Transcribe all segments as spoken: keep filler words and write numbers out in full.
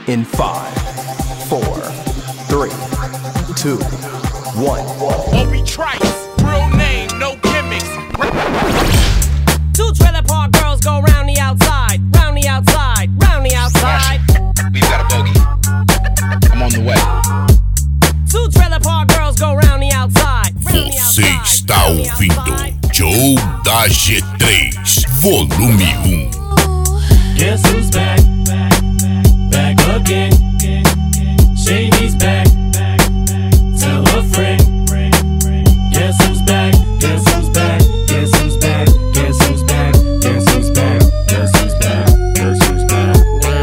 In five, four, three, two, one. Obi Trice, real name, no gimmicks. Two trailer park girls go round the outside, round the outside, round the outside. We've got a bogey. I'm on the way. Two trailer park girls go round the outside. round the Você outside, está round the ouvindo outside. Joe da G três, volume um. Guess who's back? Back again. Shady's back. Tell a friend. Guess who's back? Guess who's back? Guess who's back? Guess who's back? Guess who's back? Guess who's back? Guess who's back?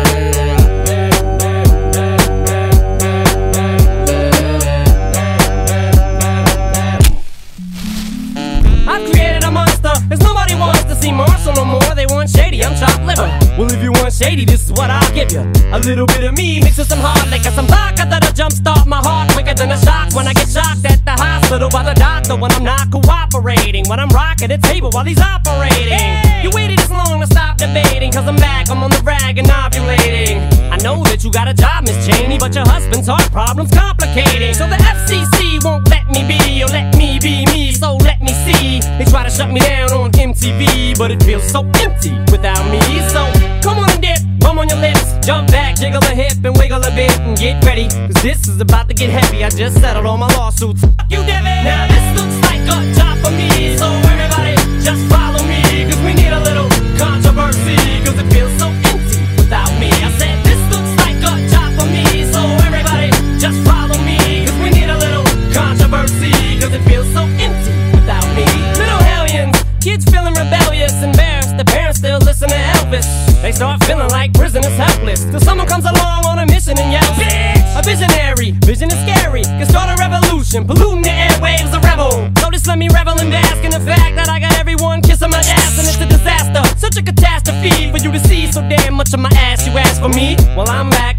I've created a monster, cause nobody wants to see Marshall no more. They want Shady, I'm chopped liver. Well, if you want Shady, this is what I'll give you. A little bit of me mixed with some hard liquor, some vodka that'll jumpstart my heart quicker than a shock when I get shocked at the hospital by the doctor when I'm not cooperating, when I'm rocking the table while he's operating. Hey! You waited this long to stop debating, cause I'm back, I'm on the rag and ovulating. I know that you got a job, Miss Cheney, but your husband's heart problem's complicating. So the F C C won't let me be, or let me be me, so let me see. They try to shut me down on M T V, but it feels so empty without me. So come on and dip, bum on your lips, jump back, jiggle a hip and wiggle a bit and get ready, cause this is about to get heavy. I just settled all my lawsuits. Fuck you, Devin. Now this looks like a job for me, so everybody just follow me, cause we need a little controversy, cause it feels so empty without me. I said this looks like a job for me, so everybody just follow me, cause we need a little controversy, cause it feels so empty without me. Little hellions, kids feeling rebellious, embarrassed, the parents still listen to Elvis. They start feeling like prisoners helpless, till someone comes along on a mission and yells, bitch! A visionary, vision is scary, can start a revolution, polluting the airwaves, a rebel. So just let me revel and bask in the fact that I got everyone kissing my ass, and it's a disaster, such a catastrophe for you to see so damn much of my ass. You ask for me, well I'm back.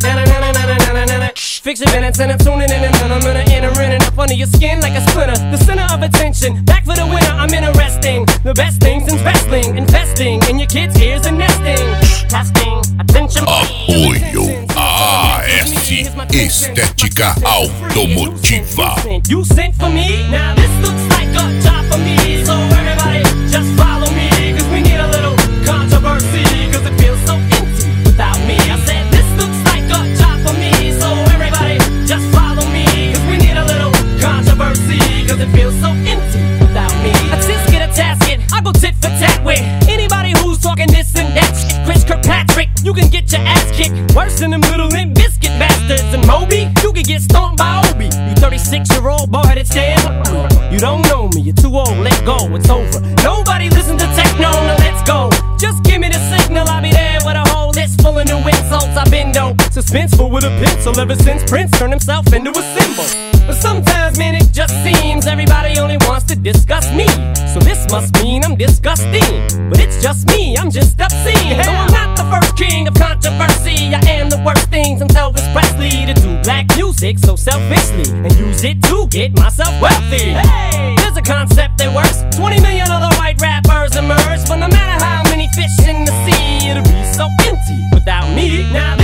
Fix your minutes and I'm tuning in, and I'm gonna enter in and up under your skin like a splinter. The center of attention, back for the winner. I'm interesting, the best things in wrestling, investing in your kids' ears and nesting, testing, attention. Apoio a A S Estética Automotiva. You sent for me, now this looks like a job for me, so everybody just follow me, cause we need a little controversy, cause it feels so empty without me. I said this looks like a job for me, so everybody just follow me, cause we need a little controversy, cause it feels so empty without me. I just get a tasket, I go tit for tat with anybody who's talking this and that shit. Chris Kirkpatrick, you can get your ass kicked worse than them little Limp Bizkit bastards. And Moby, you can get stomped by Obi. You thirty-six year old boy headed stand. You don't know me, you're too old, let go, it's over. Nobody listen to techno, now let's go. Just give me the signal, I'll be there with a whole list full of new insults. I've been dope, suspenseful with a pencil ever since Prince turned himself into a symbol. But sometimes, man, it just seems everybody only wants to discuss me. So this must mean I'm disgusting, but it's just me, I'm just obscene. No, I'm not the first king of controversy. I am the worst thing since Elvis Presley to do black music so selfishly and use it to get myself wealthy. Hey, there's a concept that works. twenty million other white rappers emerge, but no matter how many fish in the sea, it'll be so empty without me. Now